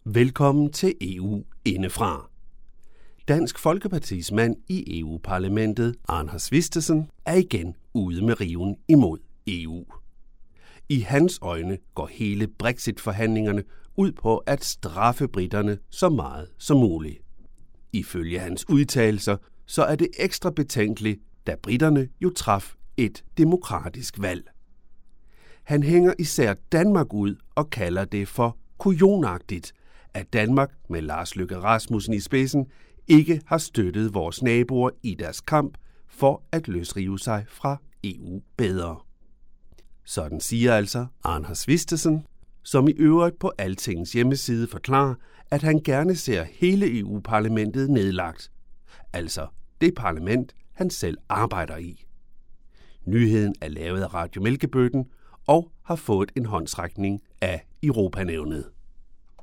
Velkommen til EU indefra. Dansk Folkepartis mand i EU-parlamentet, Anders Vistisen, er igen ude med riven imod EU. I hans øjne går hele Brexit-forhandlingerne ud på at straffe briterne så meget som muligt. Ifølge hans udtalelser, så er det ekstra betænkeligt, da briterne jo traf et demokratisk valg. Han hænger især Danmark ud og kalder det for kujonagtigt, at Danmark med Lars Løkke Rasmussen i spidsen ikke har støttet vores naboer i deres kamp for at løsrive sig fra EU bedre. Sådan siger altså Anders Vistisen, som i øvrigt på Altings hjemmeside forklarer, at han gerne ser hele EU-parlamentet nedlagt. Altså det parlament, han selv arbejder i. Nyheden er lavet af Radio Mælkebøtten og har fået en håndsrækning af Europanævnet.